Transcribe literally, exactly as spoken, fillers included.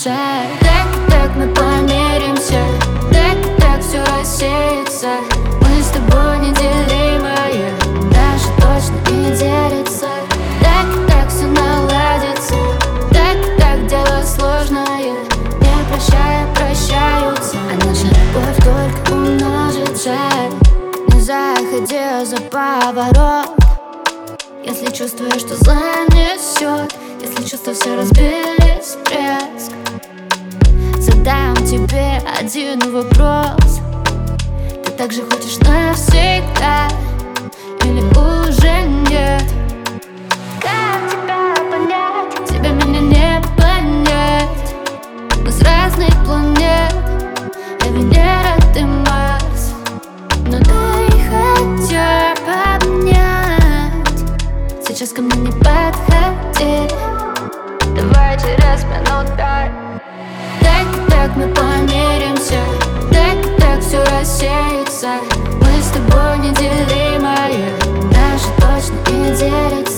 умножится. Так, так мы помиримся, так, так все рассеется. Мы с тобой неделимые, даже точно не делится. Так, так все наладится, так, так дело сложное. Не прощая, прощаются, а наша любовь только умножится. Не заходи за поворот, если чувствуешь, что занесет, если чувства все разбились в треск. Задам тебе один вопрос: ты так же хочешь навсегда или уже нет? Как тебя понять? Тебя меня не понять. Мы с разных планет, я Венера, ты Марс. Но дай хотя бы обнять. Сейчас ко мне не подходи, давай через минут пять. Так, так мы помиримся, так, так все рассеется. Мы с тобой неделимые, даже точно не делится.